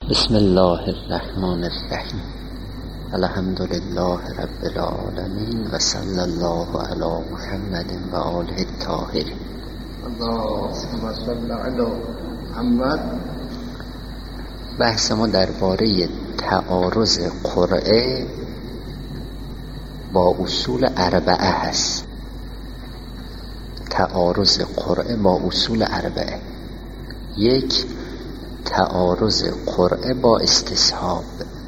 بسم الله الرحمن الرحیم. الحمد لله رب العالمین و صلی الله علی محمد و آله الطاهرین. اللهم صل علی محمد. بحث ما درباره تعارض قرعه با اصول اربعه هست. تعارض قرعه با اصول اربعه. یک، تعارض قرعه با استصحاب.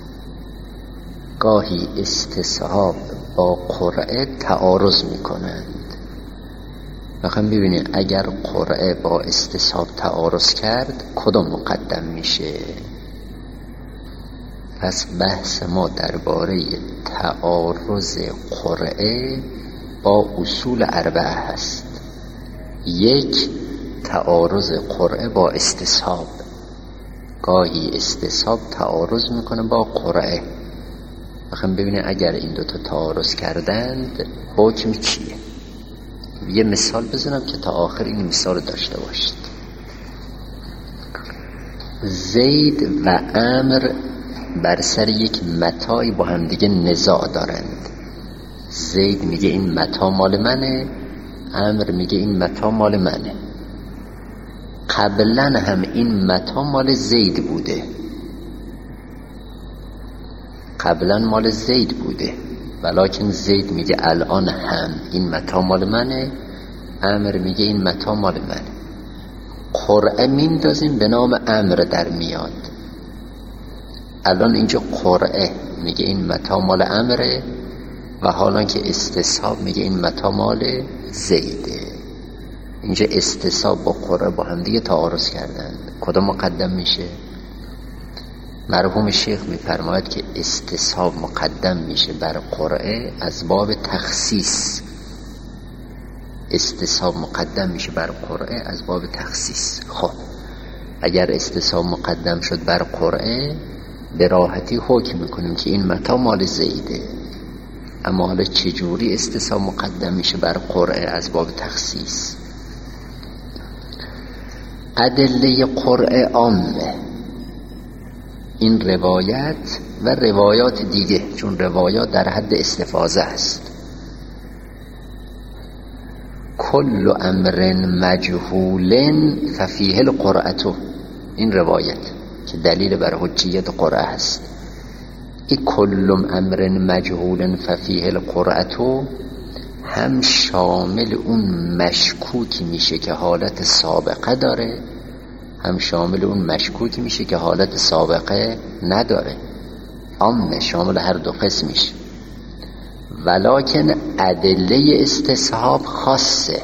گاهی استصحاب با قرعه تعارض میکنند. بخوام ببینید اگر قرعه با استصحاب تعارض کرد کدوم مقدم میشه. پس بحث ما درباره تعارض قرعه با اصول اربعه هست. یک، تعارض قرعه با استصحاب. گاهی استصحاب تعارض میکنه با قرعه. بخوام ببینید اگر این دوتا تعارض کردند حکم چیه. یه مثال بزنم که تا آخر این مثال داشته باشید. زید و عمرو بر سر یک متاعی با هم دیگه نزاع دارند. زید میگه این متاع مال منه، عمرو میگه این متاع مال منه. قبلا هم این متاع مال زید بوده، قبلا مال زید بوده، ولیکن زید میگه الان هم این متاع مال منه، عمرو میگه این متاع مال منه. قرعه میندازیم به نام عمرو در میاد. الان اینجا قرعه میگه این متاع مال عمرو و حالا که استصحاب میگه این متاع مال زیده. اینجا استصحاب با قرعه با هم دیگه تعارض کردن. کدام مقدم میشه؟ مرحوم شیخ میفرماید که استصحاب مقدم میشه بر قرعه از باب تخصیص. استصحاب مقدم میشه بر قرعه از باب تخصیص. خب اگر استصحاب مقدم شد بر قرعه به راحتی حکم میکنیم که این متاع مال زیده. اما حالا چجوری استصحاب مقدم میشه بر قرعه از باب تخصیص؟ ادله قرعه عامه. این روایت و روایات دیگه، چون روایات در حد استفاضه است. کل امر مجهول ففیه القرعه. این روایت که دلیل بر حجیت قرعه است. این کل امر مجهول ففیه القرعه هم شامل اون مشکوکی میشه که حالت سابقه داره، هم شامل اون مشکوکی میشه که حالت سابقه نداره. عامه شامل هر دو قسم میشه. ولکن ادله استصحاب خاصه.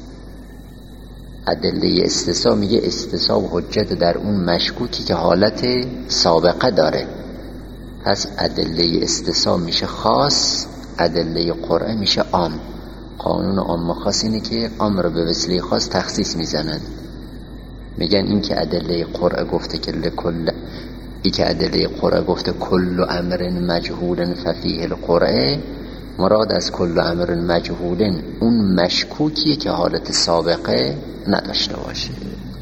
ادله استصحاب میگه استصحاب حجت در اون مشکوکی که حالت سابقه داره. پس ادله استصحاب میشه خاص، ادله قرعه میشه عام. قانون عام خاص اینه که عام رو به وسیله خاص تخصیص میزنن. میگن این که ادله قرعه گفته که ادله قرعه گفته کل امر مجهول ففیه القرعه، مراد از کل امر مجهول اون مشکوکیه که حالت سابقه نداشته باشه.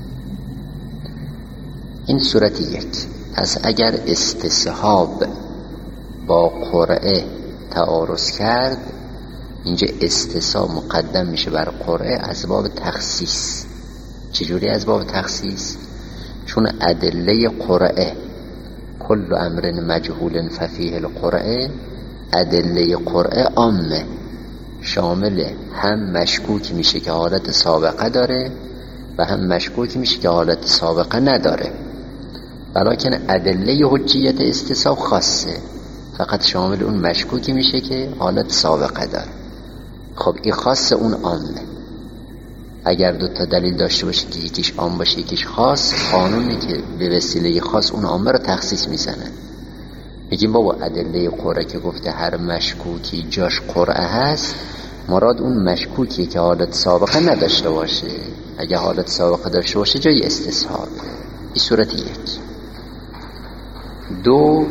این صورت یک. پس اگر استصحاب با قرعه تعارض کرد، اینجا استصحاب مقدم میشه بر قرعه از باب تخصیص. چجوری از باب تخصیص؟ چون ادله قرعه کل امر مجهول ففیه القرعه، ادله قرعه عامه شامل هم مشکوک میشه که حالت سابقه داره و هم مشکوک میشه که حالت سابقه نداره. ولیکن ادله حجیت استصحاب خاصه، فقط شامل اون مشکوکی میشه که حالت سابقه داره. خب این خاص اون عامه. اگر دو تا دلیل داشته باشه که یکیش عام باشه یکیش خاص، قانونی که به وسیله خاص اون عامه رو تخصیص میزنن. میگیم بابا ادله قرعه که گفته هر مشکوکی جاش قرعه هست، مراد اون مشکوکی که حالت سابقه نداشته باشه. اگه حالت سابقه داشته باشه جای استصحاب. این صورت یک. دو،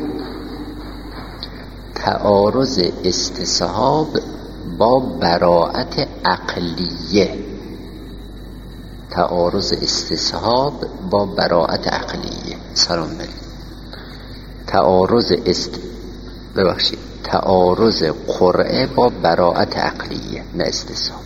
تعارض استصحاب با براءت عقلیه. تعارض استصحاب با براءت عقلیه. سلام علیکم. تعارض قرعه با براءت عقلیه، نه استصحاب.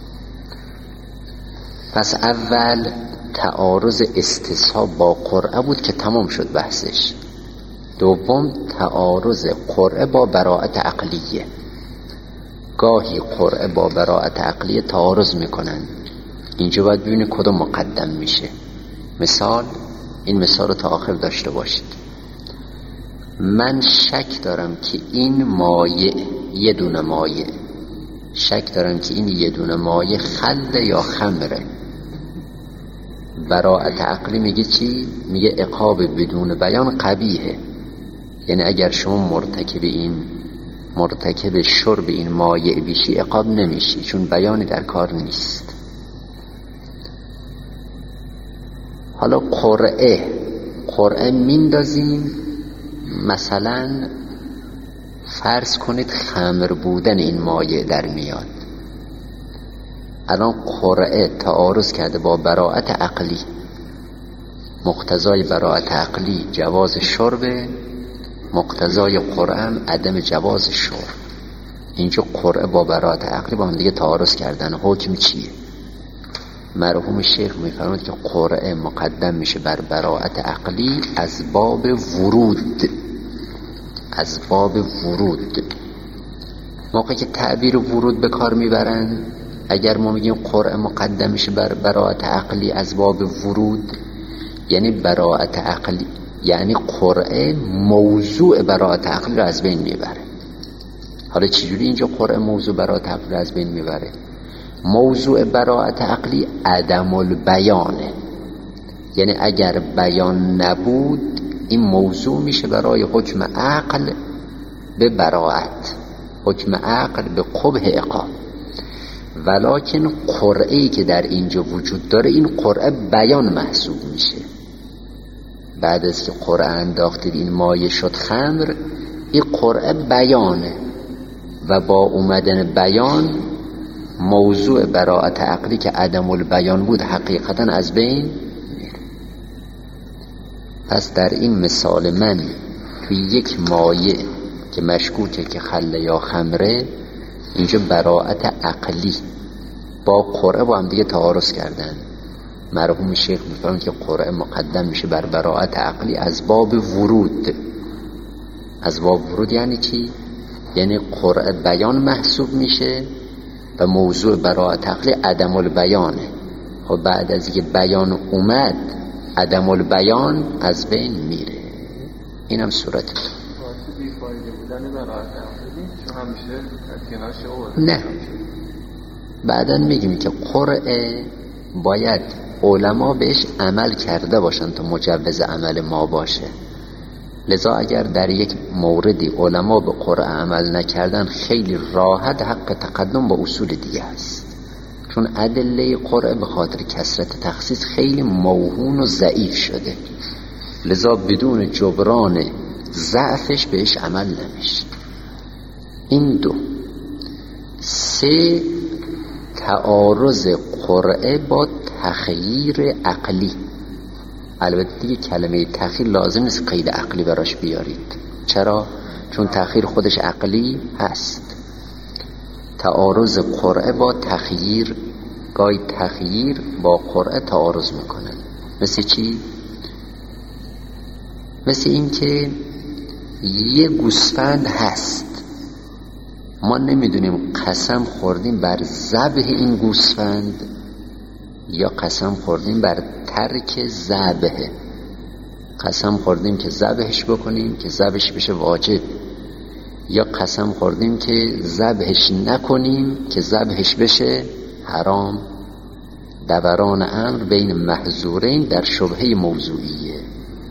پس اول تعارض استصحاب با قرعه بود که تمام شد بحثش. دوم تعارض قرعه با براءت عقلیه. گاهی قرعه با براءت عقلیه تعارض میکنن، اینجا باید ببینید کدوم مقدم میشه. مثال، این مثال رو تا آخر داشته باشید. من شک دارم که این مایع، یه دونه مایع، شک دارم که این یه دونه مایع خل یا خمره. براءت عقلی میگه چی؟ میگه عقاب بدون بیان قبیحه. یعنی اگر شما مرتکب شرب این مایع بیشی عقاب نمیشی، چون بیانی در کار نیست. حالا قرعه میندازیم، مثلا فرض کنید خمر بودن این مایع در میاد. الان قرعه تعارض کرده با براءت عقلی. مقتضای براءت عقلی جواز شرب، مقتضای قرعه هم عدم جواز شرب. اینجا قرعه با براءت عقلی با هم دیگه تعارض کردن. حکم چیه؟ مرحوم شیخ میفرماید که قرعه مقدم میشه بر براءت عقلی از باب ورود. موقعی که تعبیر ورود به کار میبرن، اگر ما میگیم قرعه مقدم میشه بر براءت عقلی از باب ورود، یعنی براءت عقلی، یعنی قرعه موضوع براءت عقلی رو از بین میبره. حالا چجوری اینجا قرعه موضوع براءت عقلی رو از بین میبره؟ موضوع براءت عقلی عدم البیانه، یعنی اگر بیان نبود این موضوع میشه برای حکم عقل به براءت، حکم عقل به قبح عقاب. ولکن قرعه‌ای که در اینجا وجود داره، این قرعه بیان محسوب میشه. بعد از که قرعه انداختید این مایه شد خمر، این قرعه بیانه و با اومدن بیان موضوع براءت عقلی که عدم البیان بود حقیقتا از بین میره. پس در این مثال من توی یک مایه که مشکوکه که خل یا خمره، اینجا براءت عقلی با قرعه با هم دیگه تعارض کردن. مرحوم شیخ میفرماید که قرعه مقدم میشه بر براءت عقلی از باب ورود. از باب ورود یعنی چی؟ یعنی قرعه بیان محسوب میشه و موضوع براءت عقلی عدم البیانه. خب بعد از اینکه بیان اومد، عدم البیان از بین میره. اینم صورت نه. بعداً میگیم که قرعه باید علما بهش عمل کرده باشن تا مجوز عمل ما باشه. لذا اگر در یک موردی علما به قرعه عمل نکردن، خیلی راحت حق تقدم با اصول دیگه است، چون ادله قرعه به خاطر کثرت تخصیص خیلی موهون و ضعیف شده. لذا بدون جبران ضعفش بهش عمل نمیشه. این دو. سه، تعارض قرعه با تخییر عقلی. البته دیگه کلمه تخییر لازم نیست قید عقلی براش بیارید. چرا؟ چون تخییر خودش عقلی هست. تعارض قرعه با تخییر، گاهی تخییر با قرعه تعارض میکنن. مثل چی؟ مثل این که یه گوسفند هست، ما نمیدونیم قسم خوردیم بر ذبح این گوسفند یا قسم خوردیم بر ترک ذبح. قسم خوردیم که ذبحش بکنیم که ذبحش بشه واجب، یا قسم خوردیم که ذبحش نکنیم که ذبحش بشه حرام. دوران امر بین محظورین در شبهه موضوعیه.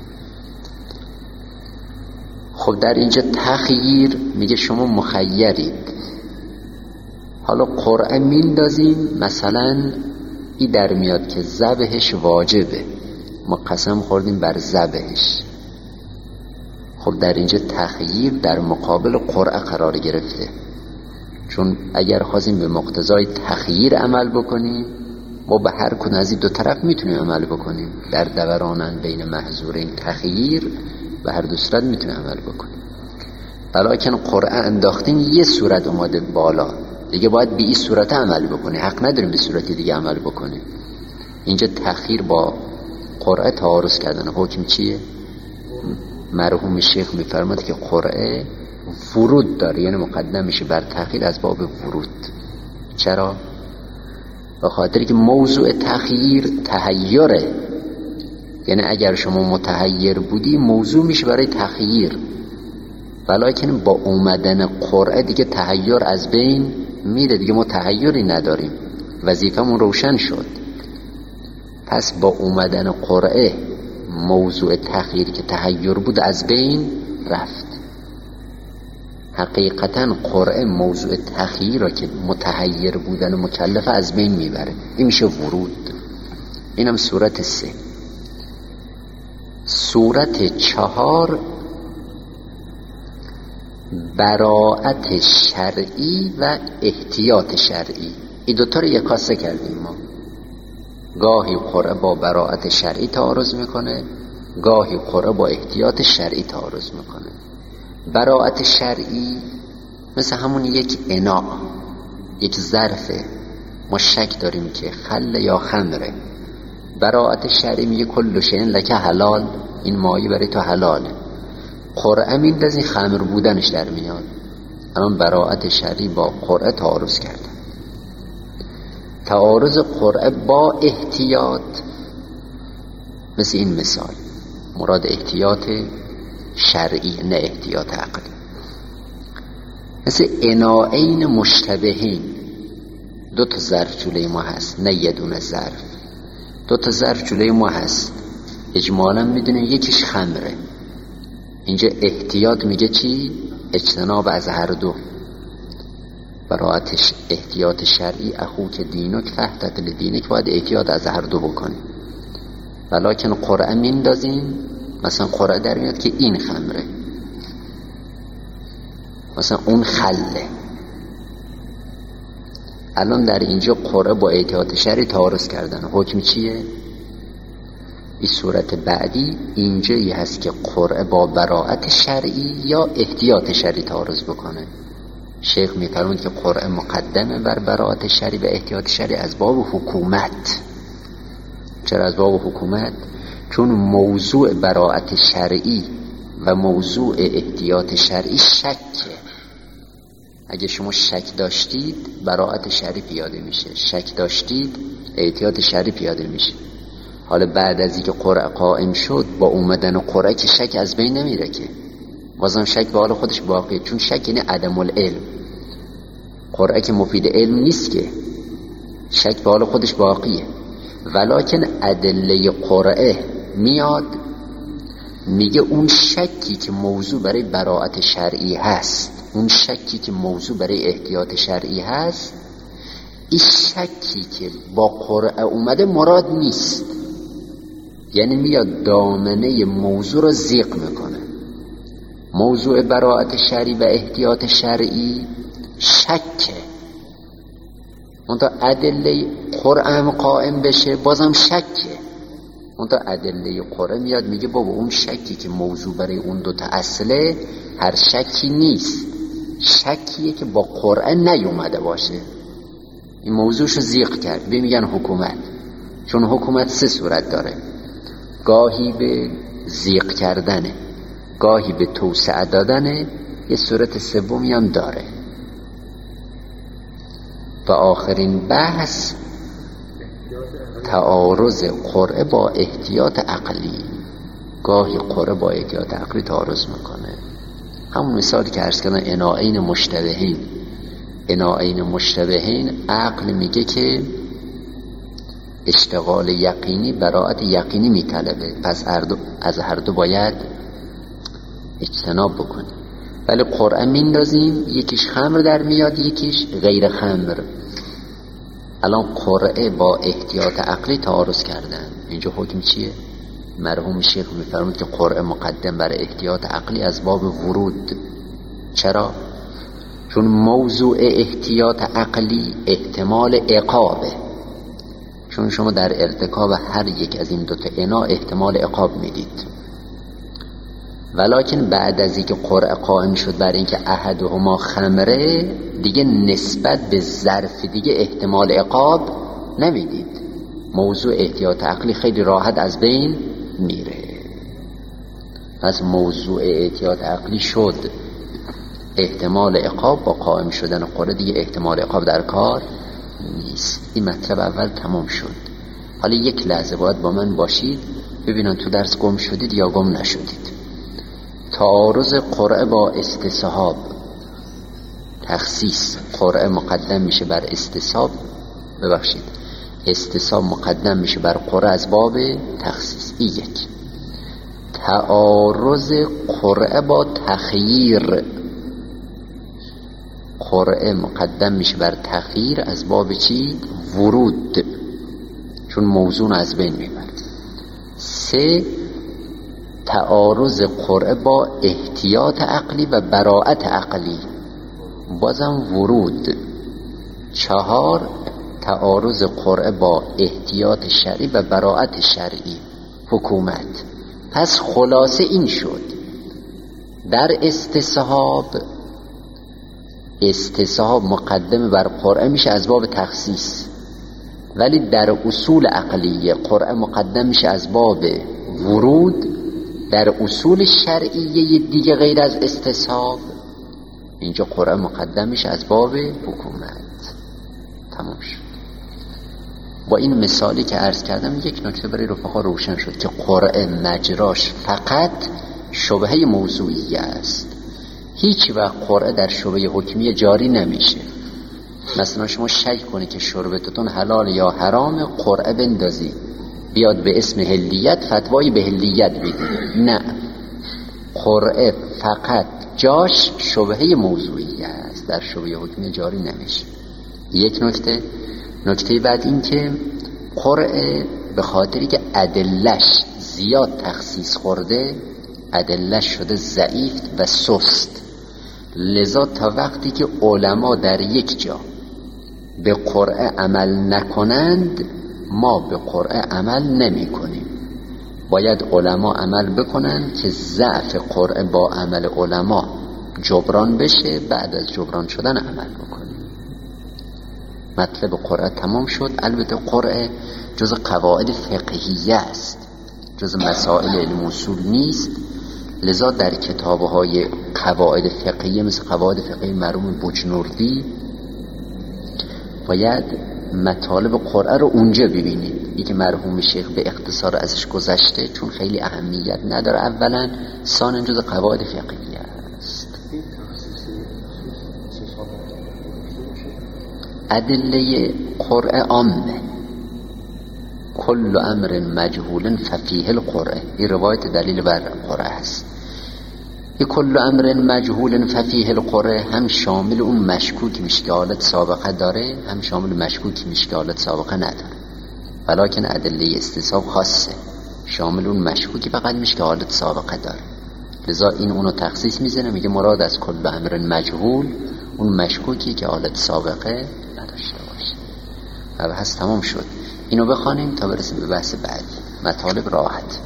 خب در اینجا تخییر میگه شما مخیرید. حالا قرعه میندازیم، مثلا این در میاد که ذبحش واجبه، ما قسم خوردیم بر ذبحش. خب در اینجا تخییر در مقابل قرعه قرار گرفته، چون اگر خواستیم به مقتضای تخییر عمل بکنیم، ما به هر کدوم از این دو طرف میتونیم عمل بکنیم. در دورانن بین محظورین تخییر به هر دو صورت میتونه عمل بکنه. ولیکن قرعه انداختین یه صورت اومده بالا، دیگه باید به این صورت عمل بکنه، حق نداریم به صورتی دیگه عمل بکنه. اینجا تأخیر با قرعه تعارض کردن. حکم چیه؟ مرحوم شیخ میفرماد که قرعه ورود داره، یعنی مقدم میشه بر تأخیر از باب ورود. چرا؟ به خاطر که موضوع تأخیر تحیره، یعنی اگر شما متحیر بودی موضوع میشه برای تأخیر، ولیکن با اومدن قرعه دیگه تحیر از بین میره، دیگه ما تحیری نداریم، وظیفمون روشن شد. پس با اومدن قرعه موضوع تأخیر که تحیر بود از بین رفت. حقیقتا قرعه موضوع تأخیر را که متحیر بودن مکلف از بین میبره، این میشه ورود. اینم صورت 3. صورت 4 براءت شرعی و احتیاط شرعی. این دوتا رو یکاسه کردیم ما. گاهی قرعه با براءت شرعی تعارض میکنه، گاهی قرعه با احتیاط شرعی تعارض میکنه. براءت شرعی مثل همون یک اناء، یک ظرفه، ما شک داریم که خل یا خمره. براءت شرعی میگه کل شیء لک حلال، این مایه برای تو حلاله. قرعه میندازی خمر بودنش در میاد. الان براءت شرعی با قرعه تعارض کرده. تعارض قرعه با احتیاط مثل این مثال، مراد احتیاط شرعی نه احتیاط عقلی. مثل اناءین مشتبهین، 2 تا ظرف جلوی ما هست، نه یه دونه ظرف، 2 تا ظرف جلوی ما هست، اجمالا میدونه یکیش خمره. اینجا احتیاط میگه چی؟ اجتناب از هر دو. براءت احتیاط شرعی اخوک دینک فاحتط لدینک، باید احتیاط از هر دو بکنیم. ولیکن قرعه میندازیم، مثلا قرعه در میاد که این خمره، مثلا اون خله. الان در اینجا قرعه با احتیاط شرعی تعارض کردن. حکم چیه؟ این صورت بعدی اینجایی هست که قرعه با براءت شرعی یا احتیاط شرعی تعارض بکنه. شیخ میفرمود که قرعه مقدمه بر براءت شرعی و احتیاط شرعی از باب حکومت. چرا از باب حکومت؟ چون موضوع براءت شرعی و موضوع احتیاط شرعی شکه. اگه شما شک داشتید براءت شرعی پیاده میشه، شک داشتید احتیاط شرعی پیاده میشه. حالا بعد از اینکه قرعه قائم شد، با اومدن قرعه که شک از بین نمیره، که بازم شک به حال خودش باقیه، چون شک یعنی عدم العلم. قرعه که مفید علم نیست که، شک به حال خودش باقیه. ولکن ادله قرعه میاد میگه اون شکی که موضوع برای براءت شرعی هست، اون شکی که موضوع برای احتیاط شرعی هست، این شکی که با قرعه اومده مراد نیست. یعنی میاد دامنه موضوع رو زیق میکنه. موضوع براءت شرعی و احتیاط شرعی شکه، اون تا ادله قرعه هم قائم بشه بازم شکه. اون تا ادله قرعه میاد میگه بابا اون شکی که موضوع برای اون 2 تا اصله هر شکی نیست، شکیه که با قرعه نیومده باشه. این موضوعشو زیق کرد. میگن حکومت، چون حکومت 3 صورت داره، گاهی به زیق کردنه، گاهی به توسعه دادنه، یه صورت سومی هم داره. و آخرین بحث تعارض قرعه با احتیاط عقلی. گاهی قرعه با احتیاط عقلی تعارض میکنه. همون مثالی که عرض کردم، اناءین مشتبهین. اناءین مشتبهین عقل میگه که اشتغال یقینی براءت یقینی میطلبه، پس از هر دو باید اجتناب بکنیم. ولی قرعه میندازیم، یکیش خمر در میاد، یکیش غیر خمر. الان قرعه با احتیاط عقلی تعارض کردن. اینجا حکم چیه؟ مرحوم شیخ میفرمود که قرعه مقدم بر احتیاط عقلی از باب ورود. چرا؟ چون موضوع احتیاط عقلی احتمال عقابه، چون شما در ارتکاب هر یک از این 2 تا اناء احتمال عقاب میدید. ولکن بعد از اینکه قرعه قائم شد بر اینکه احدهما خمره، دیگه نسبت به ظرف دیگه احتمال عقاب نمیدید. موضوع احتیاط عقلی خیلی راحت از بین میره. پس موضوع احتیاط عقلی شد، احتمال عقاب با قائم شدن قرعه دیگه احتمال عقاب در کار نیست. این مطلب اول تمام شد. حالا یک لحظه باید با من باشید ببینن تو درس گم شدید یا گم نشدید. تعارض قرعه با استصحاب. تخصیص قرعه مقدم میشه بر استصحاب، ببخشید استصحاب مقدم میشه بر قرعه از باب تخصیص. این یک. تعارض قرعه با تخییر. قرعه مقدم میشه بر تخییر از باب چی؟ ورود، چون موضوع از بین میبره. 3. تعارض قرعه با احتیاط عقلی و براءت عقلی، بازم ورود. 4. تعارض قرعه با احتیاط شرعی و براءت شرعی، حکومت. پس خلاصه این شد در استصحاب مقدم بر قرعه میشه از باب تخصیص، ولی در اصول عقلیه قرعه مقدم میشه از باب ورود. در اصول شرعیه دیگه غیر از استصحاب اینجا قرعه مقدم میشه از باب حکومت. تمام شد. با این مثالی که عرض کردم یک نکته برای رفقا روشن شد که قرعه مجراش فقط شبهه موضوعیه است. هیچ وقت قرعه در شبهه حکمیه جاری نمیشه. مثلا شما شک کنی که شربتتون حلال یا حرام، قرعه بندازی بیاد به اسم حلیت فتوای به حلیت بدی. نه، قرعه فقط جاش شبهه موضوعیه است، در شبهه حکمیه جاری نمیشه. یک نکته بعد این که قرعه به خاطری که ادلش زیاد تخصیص خورده، ادلش شده ضعیف و سست، لذا تا وقتی که علما در یک جا به قرعه عمل نکنند ما به قرعه عمل نمی کنیم. باید علما عمل بکنند که ضعف قرعه با عمل علما جبران بشه، بعد از جبران شدن عمل بکنیم. مطلب قرعه تمام شد. البته قرعه جز قواعد فقهیه است، جز مسائل علم اصول نیست، لذا در کتاب‌های قواعد فقهیه مثل قواعد فقهی مرحوم بجنوردی باید مطالب قرعه رو اونجا ببینید. این که مرحوم شیخ به اختصار ازش گذشته چون خیلی اهمیت نداره، اولا، ثانیاً جز قواعد فقهیه است. ادله قرعه عامه. کل امر مجهول ففیه القرعه، این روایت دلیل بر قرعه است. این کل امر مجهول ففیه القرعه هم شامل اون مشکوک میشه که حالت سابقه داره، هم شامل مشکوک میشه که حالت سابقه نداره. ولکن ادله استصحاب خاصه، شامل اون مشکوکی فقط میشه که حالت سابقه داره. لذا این اونو تخصیص میزنه، میگه مراد از کل امر مجهول اون مشکوکی که حالت سابقه نداشته باشه. و بحث تمام شد. اینو بخوانیم تا برسیم به بحث بعدی. مطالب راحت.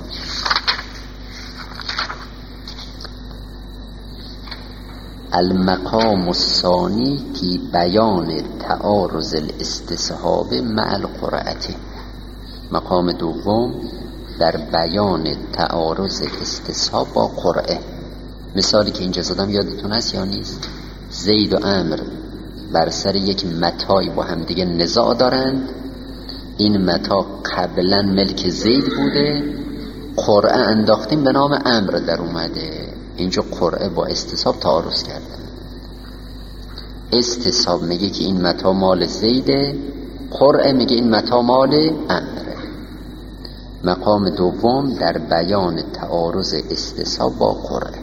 المقام الثانی فی بیان تعارض الاستصحاب مع القرعه. مقام دوم در بیان تعارض استصحاب با قرعه. مثالی که اینجا زدم یادتون هست یا نیست؟ زید و عمر بر سر یک متاعی با هم دیگه نزاع دارند. این متاع قبلا ملک زید بوده، قرعه انداختیم به نام عمرو در اومده. اینجا قرعه با استصحاب تعارض کرده. استصحاب میگه که این متاع مال زیده، قرعه میگه این متاع مال عمره. مقام دوم در بیان تعارض استصحاب با قرعه.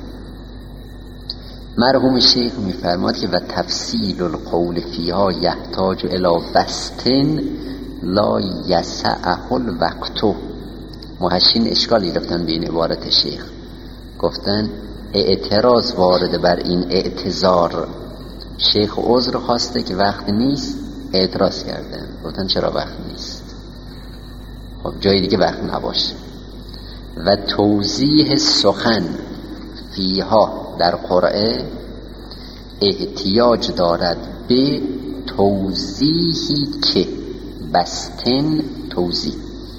مرحوم شیخ میفرماد که و تفصیل القول فیها یحتاج الی وسط لا یسعه الوقت. محشین اشکال گرفتن به این عبارت شیخ، گفتن اعتراض وارد بر این اعتذار. شیخ عذر خواسته که وقت نیست، اعتراض کردن، گفتن چرا وقت نیست؟ خب جای دیگه وقت نباشه. و توضیح سخن فیها در قرآن احتیاج دارد به توضیحی که بستن توضیح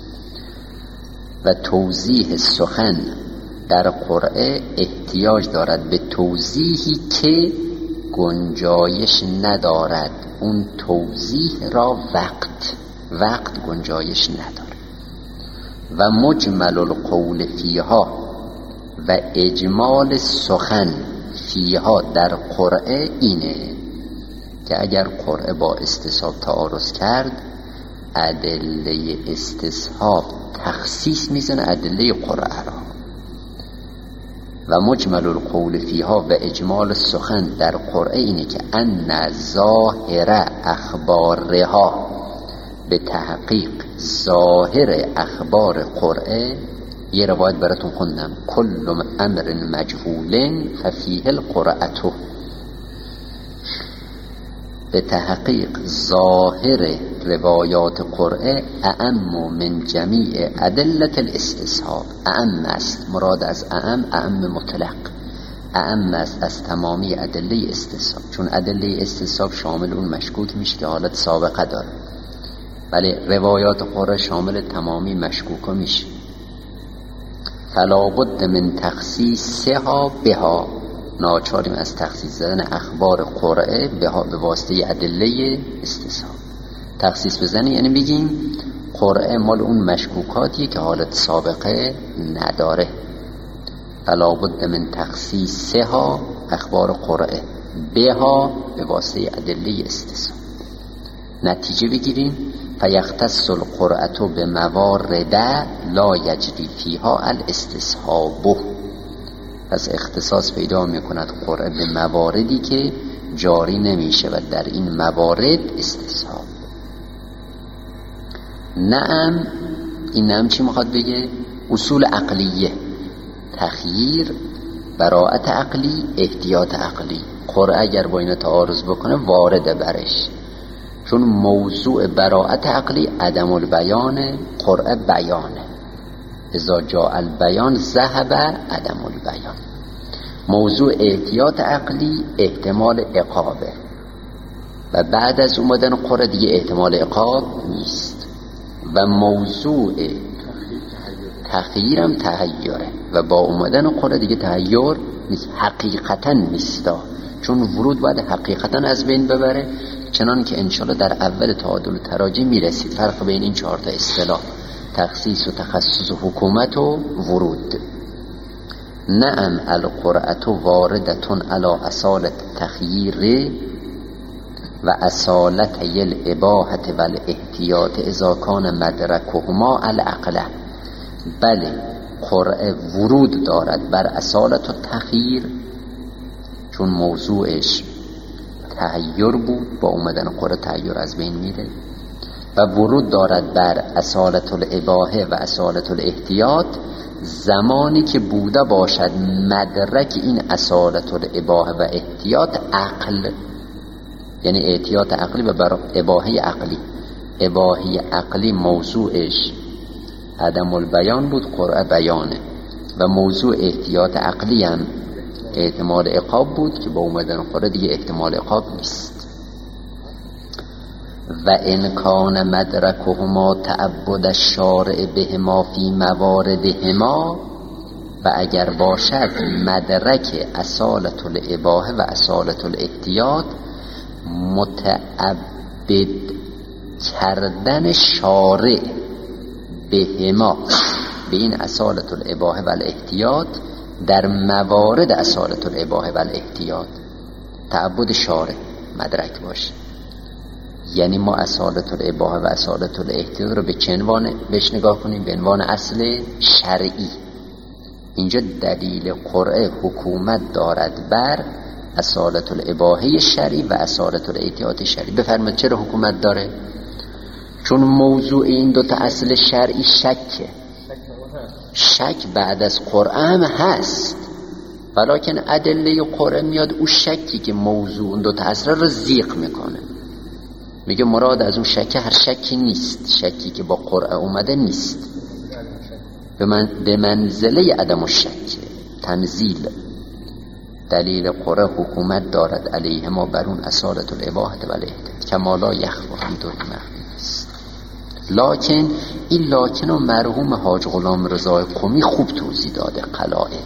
و توضیح سخن در قرآن احتیاج دارد به توضیحی که گنجایش ندارد. اون توضیح را وقت گنجایش ندارد. و مجمل القول فیها و اجمال سخن فیها در قرآن اینه که اگر قرآن با استصحاب تعارض کرد، ادله استصحاب تخصیص میزنه ادله قرآن را. و مجمل القول فیها و اجمال سخن در قرآن اینه که ان ظاهر اخبارها، به تحقیق ظاهر اخبار قرآن، یه روایت براتون خوندم، کل امر مجهول ففیه القرأة، به تحقیق ظاهر روایات قرآن اعم من جمیع ادلة الاستصحاب. اعم است، مراد از اعم مطلق، اعم است از تمامی ادله استصحاب، چون ادله استصحاب شامل اون مشکوک میشه که حالت سابقه داره، ولی روایات قرآن شامل تمامی مشکوکا میشه. فلا بد من تخصیصها بها، ناچاریم از تخصیص زدن اخبار قرآن بها به واسطه ادله استصحاب. تخصیص بزنی یعنی بگیم قرآن مال اون مشکوکاتیه که حالت سابقه نداره. فلا بد من تخصیصها، اخبار قرآن، بها به واسطه ادله استصحاب. نتیجه بگیریم فیختص القرأة بموارد لا یجری فیها الاستصحاب. پس اختصاص پیدا میکند قرآن به مواردی که جاری نمیشه و در این موارد استصحاب. نعم، این نعم چی میخواد بگه؟ اصول عقلیه، تخییر، براءت عقلی، احتیاط عقلی. قرآن اگر با اینا تعارض بکنه وارد برش، چون موضوع براءت عقلی عدم البیان، قرآن بیانه، اذا جاء البیان ذهب عدم البیان. موضوع احتیاط عقلی احتمال عقابه و بعد از اومدن قرآن دیگه احتمال عقاب نیست. و موضوع تغییرم تغییره و با اومدن قرآن دیگه تغییر نیست، حقیقتا نیستا، چون ورود باید حقیقتا از بین ببره. چنان که انشالله در اول تعادل تراجم میرسید فرق بین این 4 تا اصطلاح، تخصیص و تخصص و حکومت و ورود. نعم القرأة واردتون علی اصالت تخییر و اصالت الاباحة و الاحتیاط اذا کان مدرکهما العقل. بله، قرآن ورود دارد بر اصالت و تخییر، چون موضوعش تغییر بود، با اومدن قرآن تغییر از بین میره. و ورود دارد بر اصالت الاباحه و اصالت الاحتیاط زمانی که بوده باشد مدرک این اصالت الاباحه و احتیاط عقل، یعنی احتیاط عقلی و بر اباحه عقلی. اباحه عقلی موضوعش عدم البیان بود، قرآن بیانه، و موضوع احتیاط عقلی هم احتمال عقاب بود که با اومدن قرآن دیگه احتمال عقاب نیست. و ان کان مدرکهما تعبد الشارع بهما فی مواردهما، و اگر باشد مدرک اصالت الاباحه و اصالت الاحتیاط متعبد کردن شارع بهما، به این اصالت الاباحه و الاحتیاط در موارد اصالت الاباحه و الاحتیاط، تعبد شارع مدرک باشه. یعنی ما اصالت الاباحه و اصالت الاحتیاط رو به چه عنوان بهش نگاه کنیم؟ به عنوان اصل شرعی. اینجا دلیل قرآن حکومت دارد بر اصالت الاباحه شرعی و اصالت الاحتیاط شرعی. بفرمایید چرا حکومت داره؟ چون موضوع این 2 تا اصل شرعی شکه. شک بعد از قرآن هست، ولیکن ادله قرآن میاد اون شکی که موضوع اون 2 تا اصل رو زیق میکنه، میگه مراد از اون شک هر شکی نیست، شکی که با قرآن اومده نیست، به منزله عدم الشک، تنزیل دلیل قرآن حکومت دارد علیه ما بر اون اصالت الاباحه و الاحتیاط کما لا یخفی همینطور که مخفی است. لکن این لاکن رو مرحوم حاج غلام رضا قمی خوب توضیح داده. قلائد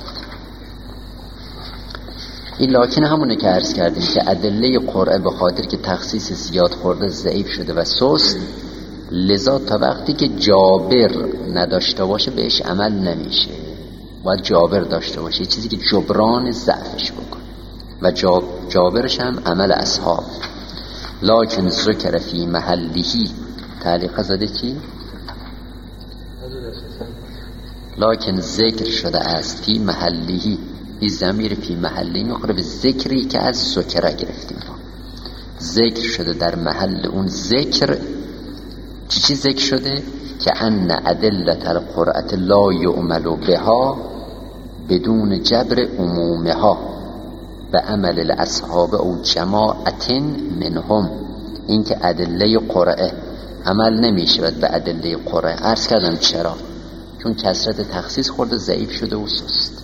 این لاکن همونه که عرض کردیم که ادله قرآن به خاطر که تخصیص زیاد خورده ضعیف شده و سست، لذا تا وقتی که جابر نداشته باشه بهش عمل نمیشه، باید جابر داشته باشه، چیزی که جبران ضعفش بکن و جابرش هم عمل اصحاب. لکن ذکر فی محلهی تعلیق زده چی؟ لکن ذکر شده است فی محلهی، این ضمیر فی محلی میخوره به ذکری که از ذکره گرفتیم. ذکر شده در محل اون ذکر. چی ذکر شده؟ که ان ادلت القرآن لا یعمل بها بدون جبر عمومها به عمل الاصحاب او جماعت منهم. این که ادله قرآن عمل نمیشود به ادله قرآن. عرض کردم چرا؟ چون کثرت تخصیص خورده ضعیف شده و سست.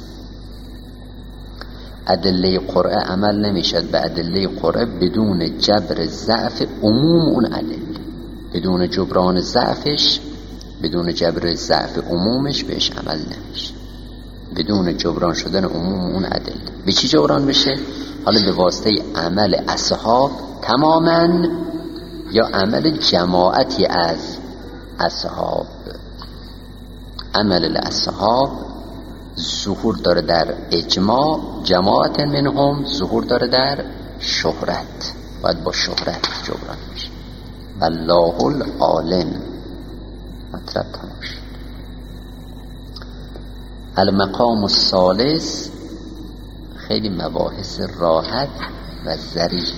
ادله قرآن عمل نمیشد به ادله قرآن بدون جبر ضعف عموم اون ادله، بدون جبران ضعفش، بدون جبر ضعف عمومش بهش عمل نمیشه. بدون جبران شدن عموم اون ادله به چی جبران بشه؟ حالا به واسطه عمل اصحاب تماما یا عمل جماعتی از اصحاب. عمل الاصحاب ظهور داره در اجماع، جماعت منهم ظهور داره در شهرت، باید با شهرت جبران میشه. والله العالم. مطلب تمام شد. المقام الثالث خیلی مباحث راحت و ظریف.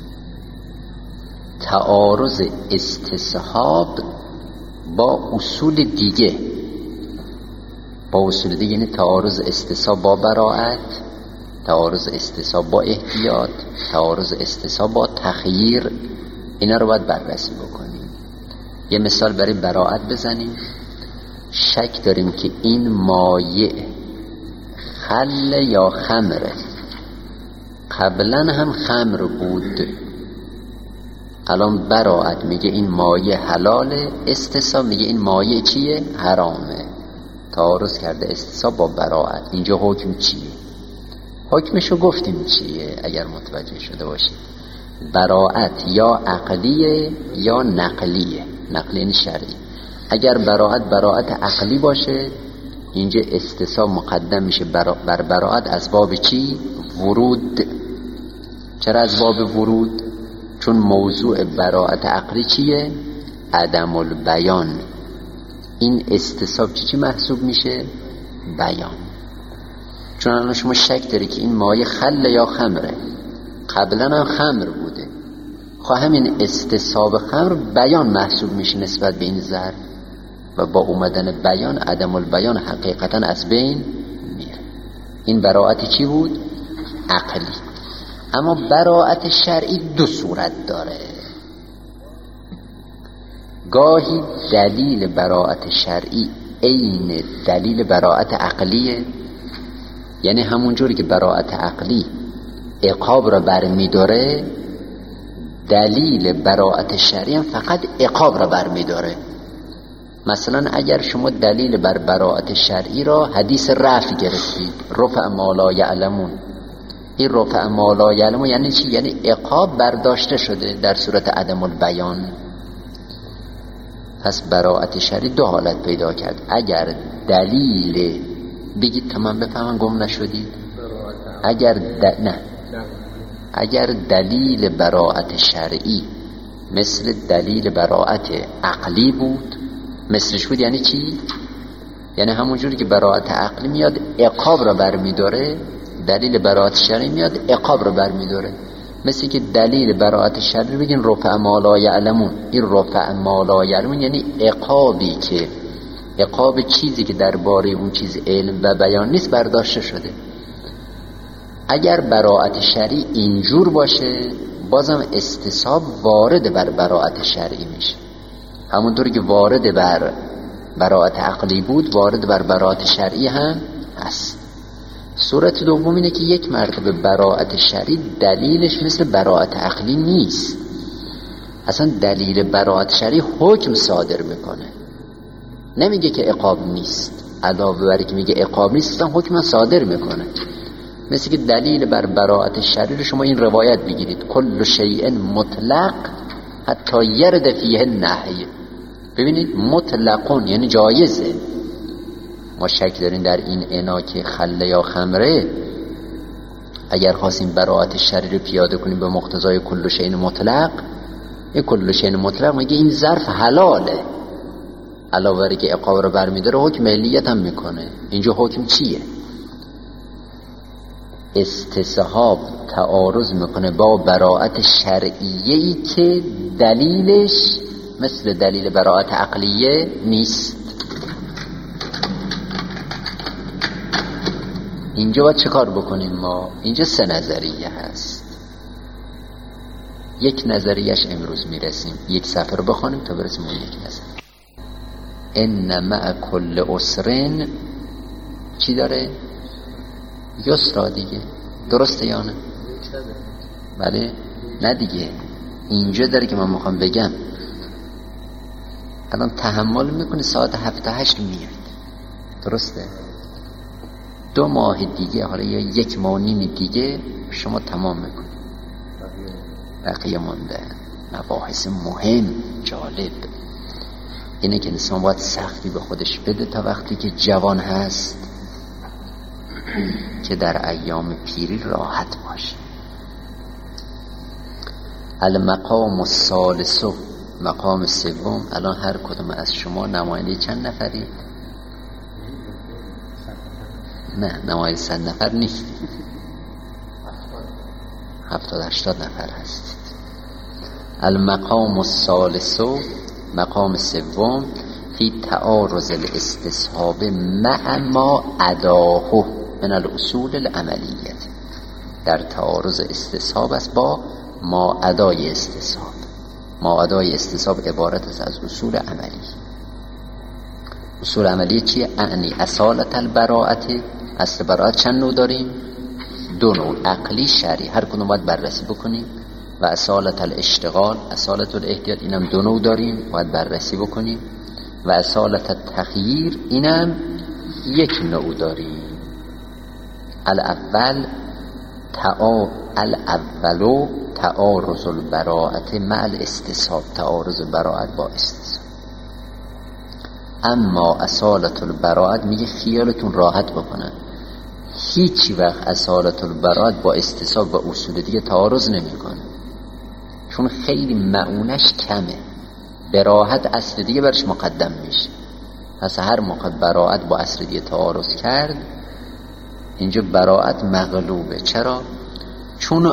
تعارض استصحاب با اصول دیگه. با اصول دیگه یعنی تعارض استصحاب با براءت، تعارض استصحاب با احتیاط، تعارض استصحاب با تخییر. اینا رو باید بررسی بکنیم. یه مثال برای براءت بزنیم. شک داریم که این مایع خل یا خمره. قبلا هم خمر بود، الان براءت میگه این مایع حلاله، استصحاب میگه این مایع چیه؟ حرامه. تعارض کرده استصحاب با براءت. اینجا حکم چیه؟ حکمشو گفتیم چیه اگر متوجه شده باشید. براءت یا عقلیه یا نقلیه. نقلی یعنی شرعی. اگر براءت عقلی باشه اینجا استصحاب مقدم میشه بر براءت از باب چی؟ ورود. چرا از باب ورود؟ چون موضوع براءت عقلی چیه؟ عدم البیان. این استصحاب چی محسوب میشه؟ بیان. چون الان شما شک داری که این مایه خل یا خمره، قبلا هم خمر بوده، خب همین استصحاب خمر بیان محسوب میشه نسبت به این ظرف و با اومدن بیان عدم البیان حقیقتا از بین میره. این براءت چی بود؟ عقلی. اما براءت شرعی دو صورت داره. گاهی دلیل براءت شرعی عین دلیل براءت عقلیه، یعنی همونجوری که براءت عقلی عقاب را برمی‌داره، دلیل براءت شرعی هم فقط عقاب را برمی‌داره. مثلا اگر شما دلیل بر براءت شرعی را حدیث رفع گرفتید، رفع ما لا یعلمون، این رفع ما لا یعلمون یعنی چی؟ یعنی عقاب برداشته شده در صورت عدم البیان. پس براءت شرعی دو حالت پیدا کرد. اگر دلیل بگید تمام بفهمن گم نشدید. اگر دلیل براءت شرعی مثل دلیل براءت عقلی بود، مثلش بود یعنی چی؟ یعنی همونجوری که براءت عقلی میاد عقاب را برمیداره، دلیل براءت شرعی میاد عقاب را برمیداره. مثل که دلیل براءت شرعی بگین رفع ما لا یعلمون، این رفع ما لا یعلمون یعنی عقابی که عقاب چیزی که درباره اون چیز علم و بیان نیست برداشته شده. اگر براءت شرعی اینجور باشه بازم استصحاب وارد بر براءت شرعی میشه، همونطوری که وارد بر براءت عقلی بود وارد بر براءت شرعی هم هست. صورت دوم اینه که یک مرتبه براءت شرعی دلیلش مثل براءت عقلی نیست. اصلا دلیل براءت شرعی حکم صادر میکنه، نمیگه که عقاب نیست، علاوه بر که میگه عقاب نیست اصلا حکم صادر میکنه. مثل که دلیل بر براءت شرعی رو شما این روایت بگیرید کل شیء مطلق حتی یرد فیه النهی. ببینید مطلقون یعنی جایزه. ما شک دارین در این انا که خله یا خمره، اگر خواستیم براءت شرعی رو پیاده کنیم به مقتضای کل شیء مطلق، این کل شیء مطلق میگه این ظرف حلاله، علاوه بر که عقاب رو برمیداره حکم علیت هم میکنه. اینجا حکم چیه؟ استصحاب تعارض میکنه با براءت شرعیه‌ای که دلیلش مثل دلیل براءت عقلیه نیست. اینجا باید چه کار بکنیم ما؟ اینجا 3 نظریه هست. یک نظریهش امروز میرسیم، یک صفحه رو بخونیم تا برسیم اون یک نظریه. ان مع کل عسر چی داره؟ یسرا دیگه، درسته یا نه؟ بله؟ نه دیگه، اینجا داره که من میخوام بگم الان تحمل میکنی ساعت 7-8 میاد، درسته؟ 2 ماه دیگه، حالا یا 1 ماه و نیم دیگه شما تمام میکنی، بقیه مونده. مباحث مهم جالب اینه که انسان باید سختی به خودش بده تا وقتی که جوان هست که در ایام پیری راحت باشه. المقام الثالث، مقام سوم. الان هر کدوم از شما نماینده چند نفرید؟ نه نماینده 100 نفر نیستید، 70-80 نفر هستید. المقام الثالث، مقام سوم، فی تعارض الاستصحاب مع ما اداه من الاصول العملیه. در تعارض استصحاب است با ما ادای استصحاب. ما ادای استصحاب عبارت است از اصول عملی. اصول عملی چیه؟ اعنی اصالت البراءت. اصل براءت چند نوع داریم؟ 2 نوع، عقلی شرعی، هر کدوم باید بررسی بکنیم. و اصالت الاشتغال، اصالت الاحتیاط، اینم 2 نوع داریم، باید بررسی بکنیم. و اصالت التخییر، اینم 1 نوع داریم. الاول تعارض البراءت مع الاستصحاب، تعارض براءت با استصحاب. اما اصالت البراءت میگه خیالتون راحت بکنن، هیچ وقت اصالت البراءت با استصحاب و اصول دیگه تعارض نمیکنه، چون خیلی معونش کمه، به راحت اصل دیگه برش مقدم میشه. پس هر موقع براءت با اصل دیگه تعارض کرد، اینجا براءت مغلوبه. چرا؟ چون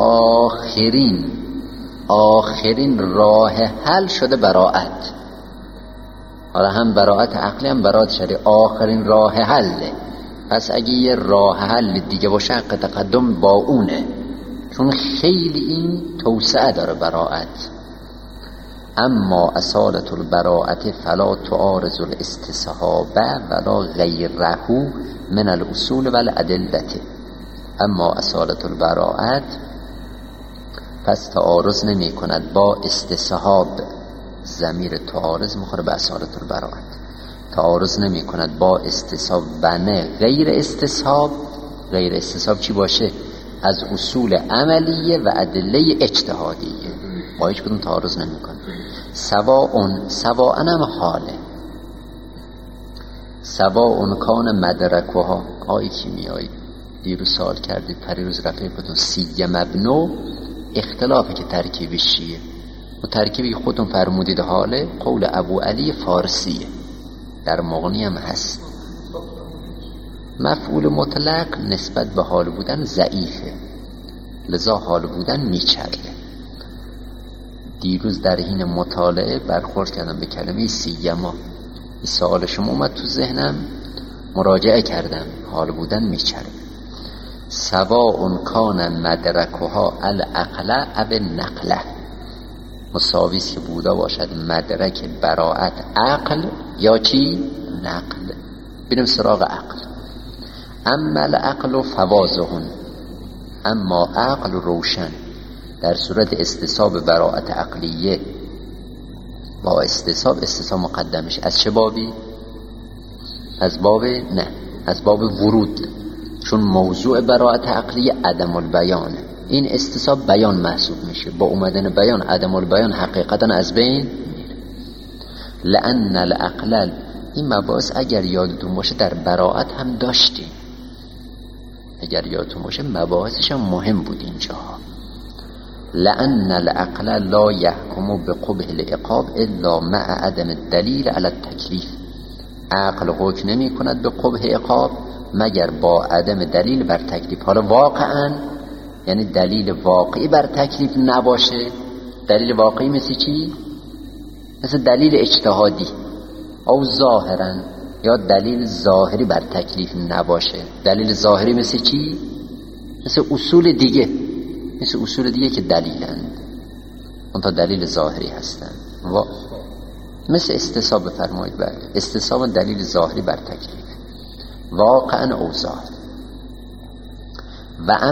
آخرین راه حل شده براءت. حالا هم براءت عقلی هم براءت شرعی آخرین راه حله. پس اگه یه راه حل دیگه باشه حق تقدم با اونه، چون خیلی این توسعه داره براءت. اما اصالت البراءت فلا تعارض الاستصحاب ولا غیره من الاصول و الادله. اما اصالت البراءت پس تعارض نمی کند با استصحاب. ضمیر تعارض میخوره به اصالت البراءت. تعارض نمی کند با استصحاب و نه غیر استصحاب. غیر استصحاب چی باشه؟ از اصول عملیه و ادله اجتهادیه، با هیچ کدوم تعارض نمی کنه. سواء هم حاله. سواء کان مدرکها. آیی که میایی دیروز سوال کردید، پریروز رفیقتون سی مبنو اختلافی که ترکیبش چیه و ترکیبی خودتون فرمودید حاله، قول ابو علی فارسیه، در مغنی هم هست. مفعول مطلق نسبت به حال بودن ضعیفه، لذا حال بودن میچرده. دیروز در حین مطالعه برخورد کردم به کلمه سیما، این سوال شما اومد تو ذهنم، مراجعه کردم، حال بودن میچرده. سواء کان مدرکها العقل او نقله. مساویست که بودا باشد مدرک براءت عقل یا چی؟ نقل. بریم سراغ عقل. اما العقل فواضح، اما عقل روشن. در صورت استصحاب براءت عقلیه با استصحاب مقدمش از چه بابی؟ از باب ورود، چون موضوع براءت عقلیه عدم البیانه. این استصحاب بیان محسوب میشه، با اومدن بیان عدم البیان حقیقتا از بین میره. لأن العقل، این مباحث اگر یادتون باشه در براءت هم داشتیم، اگر یادتون باشه مباحثش هم مهم بود اینجا. لأن العقل لا يحكم بقبح العقاب الا مع عدم الدلیل علی التکلیف. عقل حکم نمی کند به قبح عقاب مگر با عدم دلیل بر تکلیف. حالا واقعا یعنی دلیل واقعی بر تکلیف نباشه. دلیل واقعی مثل چی؟ مثل دلیل اجتهادی. او ظاهرا، یا دلیل ظاهری بر تکلیف نباشه. دلیل ظاهری مثل چی؟ مثل اصول دیگه که دلیلند، اون تا دلیل ظاهری هستند. مثل استصحاب بفرمایید. بعد استصحاب دلیل ظاهری بر تکلیف واقعا او ظاهر. و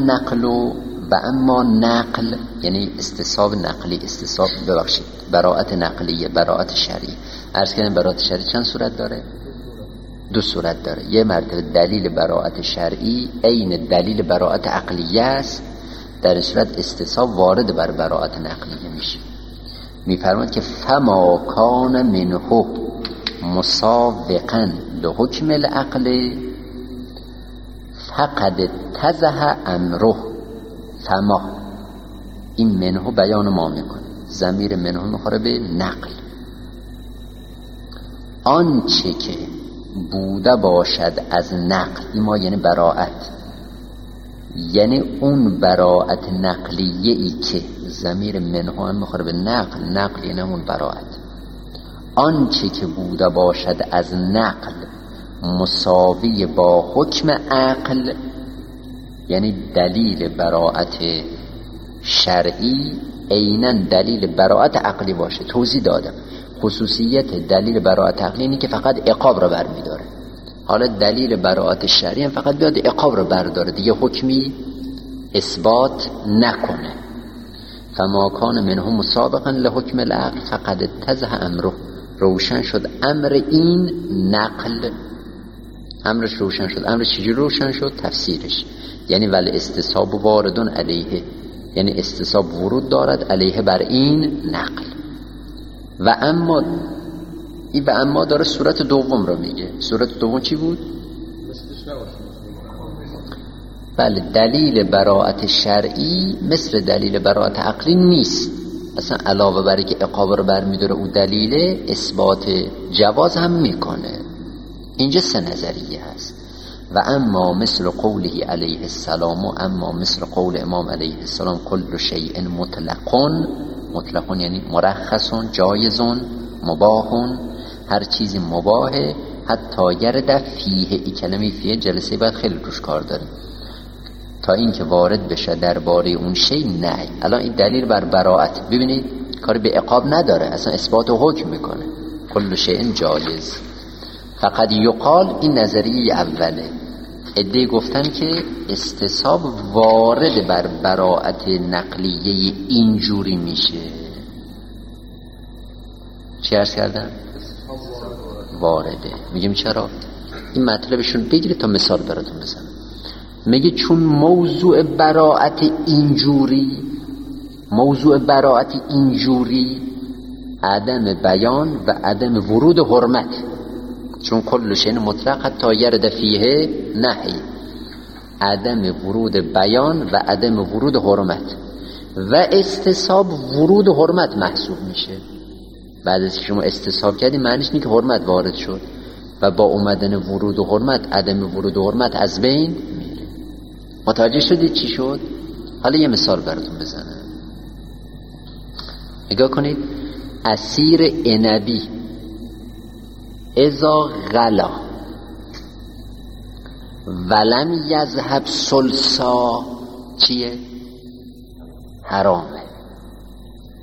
اما نقل یعنی استصحاب نقلی، براءت نقلیه، براءت شرعی. عرض کردم براءت شرعی چند صورت داره؟ 2 صورت داره. یه مرتبه دلیل براءت شرعی عین دلیل براءت عقلیه است، در صورت استصحاب وارد بر براءت نقلیه میشه. میفرماید که فما کان منه مسابقا لحکم العقل فقد اتضح امره. فما، این منه بیان ما میکنه، ضمیر منه میخوره به نقل. آنچه که بوده باشد از نقل، این ما یعنی براءت، یعنی اون براءت نقلیه ای که ضمیر منه هم میخوره به نقل یعنی اون براءت. آنچه که بوده باشد از نقل مساوی با حکم عقل، یعنی دلیل براءت شرعی عیناً دلیل براءت عقلی باشه. توضیح دادم خصوصیت دلیل براءت عقلی اینه که فقط عقاب را برمیداره. حالا دلیل براءت شرعی هم فقط بیاد عقاب را برداره، دیگه حکمی اثبات نکنه. فما کان منه مسابقا لحکم العقل فقد اتضح امره. روشن شد امر این نقل، امرش روشن شد. امرش چجوری روشن شد؟ تفسیرش یعنی ولی استصحاب واردون علیه، یعنی استصحاب ورود دارد علیه بر این نقل. و اما داره صورت دوم رو میگه. صورت دوم چی بود؟ بله، دلیل براءت شرعی مثل دلیل براءت عقلی نیست. اصلا علاوه بر که عقاب رو برمیداره، او دلیل اثبات جواز هم میکنه. اینجا 3 نظریه هست. و اما مثل قوله علیه السلام، و اما مثل قول امام علیه السلام کل شیء مطلقون یعنی مرخصون، جایزون، مباحون، هر چیزی مباحه. حتی گرده فیه، این کلمه فیه جلسه بعد خیلی روش کار داریم، تا این که وارد بشه درباره اون شی نه. الان این دلیل بر براءت، ببینید کاری به عقاب نداره، اصلا اثبات و حکم میکنه. کل شیء جایز. فقط یقال، این نظریه اوله. عده‌ای گفتن که استصحاب وارد بر براءت نقلیه اینجوری میشه. چی عرض کردن؟ وارده. میگیم چرا؟ این مطلبشون بگیرید تا مثال براتون بزنم. میگه چون موضوع براءت اینجوری عدم بیان و عدم ورود حرمت، چون کل شیء مطلق حتی یرد فیه نهی، عدم ورود بیان و عدم ورود حرمت و استصحاب ورود حرمت محسوب میشه. بعد از شما استصحاب کردی معنیش اینه که حرمت وارد شد و با اومدن ورود و حرمت عدم ورود و حرمت از بین میره. متوجه شدید چی شد؟ حالا یه مثال براتون بزنم. نگاه کنید، عصیر عنبی اذا غلا ولم یذهب سلسا چیه؟ حرامه.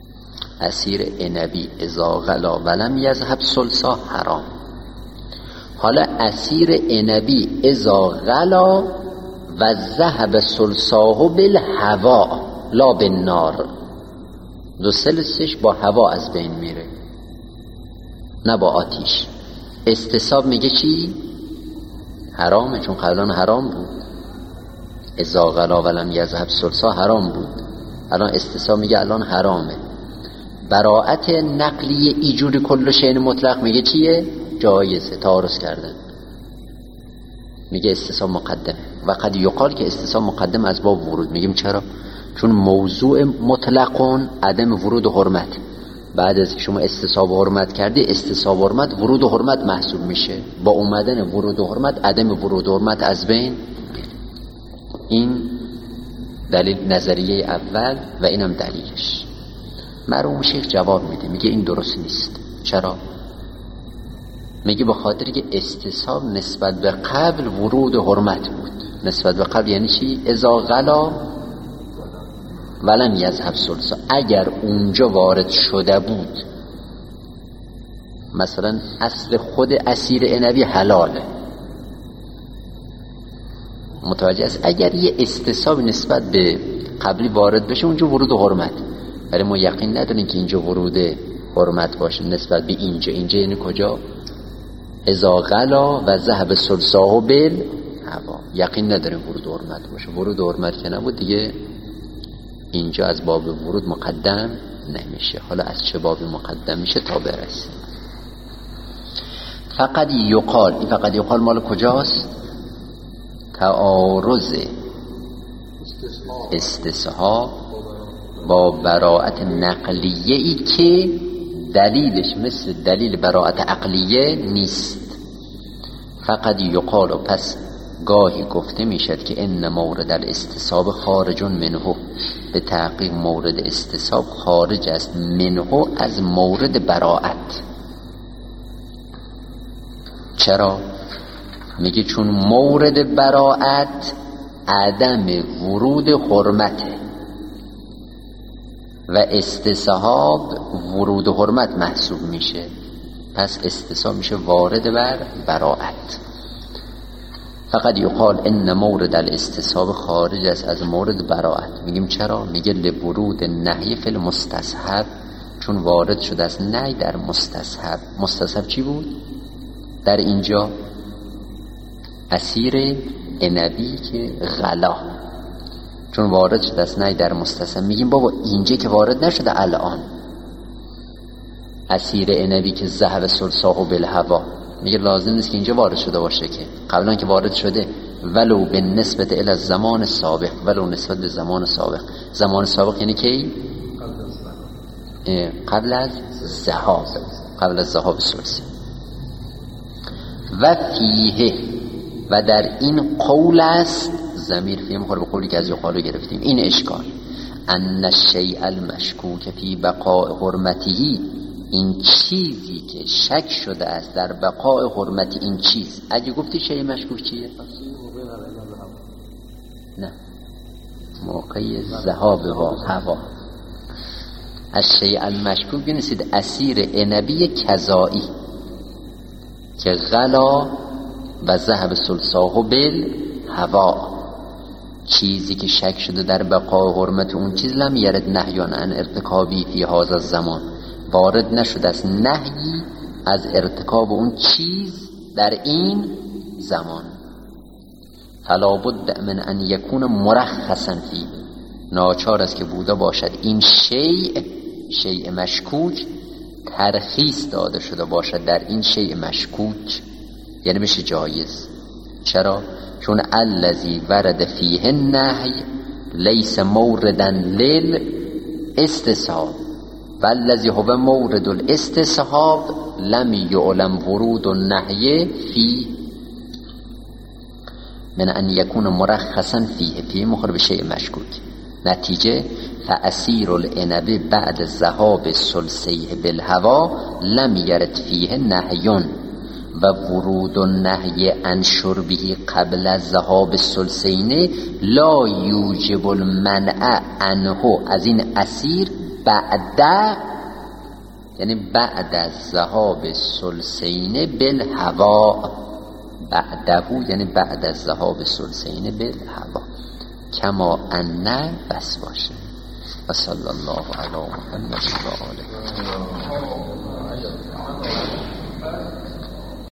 عصیر عنبی اذا غلا ولم یذهب سلسا حرام. حالا اسیر عنبی اذا غلا و ذهب سلساه بالهوا لا بالنار، دو سلسش با هوا از بین میره نه با آتیش. استصحاب میگه چی؟ حرامه، چون قبلا حرام بود. اذا غلا ولم یذهب سلساه حرام بود، الان استصحاب میگه الان حرامه. براءت نقلی ایجور کل شیء مطلق میگه چیه؟ جایزه، تعارض کردن. میگه استصحاب مقدمه. و قد یقال که استصحاب مقدم از باب ورود. میگیم چرا؟ چون موضوع مطلقون عدم ورود حرمت، بعد از شما استصحاب حرمت کردی، استصحاب حرمت ورود حرمت محسوب میشه. با اومدن ورود حرمت عدم ورود حرمت از بین. این دلیل نظریه اول و اینم دلیلش. مرحوم شیخ جواب میده، میگه این درست نیست. چرا؟ میگه به خاطر که استصحاب نسبت به قبل ورود حرمت بود. نسبت به قبل یعنی چی؟ اذا غلا ولم یذهب سلسا، اگر اونجا وارد شده بود، مثلا اصل خود اسیر عنبی حلاله، متوجه است؟ اگر یه استصحاب نسبت به قبلی وارد بشه اونجا ورود حرمت، ولی ما یقین نداریم که اینجا ورود حرمت باشه نسبت به اینجا. اینجا یعنی کجا؟ اذا غلا و ذهب سلساه بالهوا، یقین نداریم ورود حرمت باشه. ورود حرمت که نبود دیگه اینجا از باب ورود مقدم نمیشه. حالا از چه بابی مقدم میشه تا برسیم. فقط یقال، این فقط یقال مال کجاست؟ تعارض استصحاب با براءت نقلیه ای که دلیلش مثل دلیل براءت عقلیه نیست. فقط یقال، و پس گاهی گفته میشد که ان مورد الاستصحاب خارج منه، به تحقیق مورد استصحاب خارج است منه از مورد براءت. چرا؟ میگه چون مورد براءت عدم ورود حرمته و استصحاب ورود حرمت محسوب میشه، پس استصحاب میشه وارد بر براءت. فقط یقال ان مورد الاستصحاب خارج است از مورد براءت. میگیم چرا؟ میگه لورود نهی فی المستصحب، چون وارد شده است نهی در مستصحب. مستصحب چی بود؟ در اینجا اسیر عنبی که غلا، چون وارد شده است نهی در مستصحب. میگیم بابا اینجا که وارد نشده، الان اسیر عنبی که ذهب سلساه بالهوا، میگه لازم نیست که اینجا وارد شده باشه، که قبلا که وارد شده. ولو به نسبت الی زمان سابق، ولو نسبت به زمان سابق. زمان سابق یعنی کی؟ قبل از ذهاب، قبل از ذهاب سلسه. و فیه، و در این قول است، ضمیر فیه مخور به قولی که از یقالو گرفتیم، این اشکال ان الشیء المشکوک فی بقاء حرمته، این چیزی که شک شده است در بقاء حرمت این چیز. اگه گفتی شیء مشکوک چیه؟ نه، موقع ذهاب و هوا. الشیء المشکوک بنویسید اسیر عنبی کذایی که غلا و ذهب سلساه بالهوا، چیزی که شک شده در بقاء حرمت اون چیز. لم یرد نهیان عن ارتکابی فی هذا الزمان، وارد نشده است نهی از ارتکاب اون چیز در این زمان. فلا بد من ان یکون مرخصا فیه، ناچار است که بوده باشد این شیء مشکوک ترخیص داده شده باشد در این شیء مشکوک، یعنی بشه جایز. چرا؟ چون الذی ورد فیه النهی لیس موردا للاستصحاب والذی هو مورد الاستصحاب لم یعلم ورود النهی فی من ان یکون مرخصا فیه مخرب شیء مشکوک. نتیجه فاسیر العنب بعد ذهاب سلسیه بالهوا لم یرد فیه نهیون و ورود النهی عن شربه قبل از ذهاب السلسین لا یوجب المنع عنه، از این اسیر بعد، یعنی بعد از ذهاب السلسین بالهوا. بعدهو یعنی بعد از ذهاب ثلثین بالهوا، کما انه بس باشه. و صلی الله علی محمد و آله.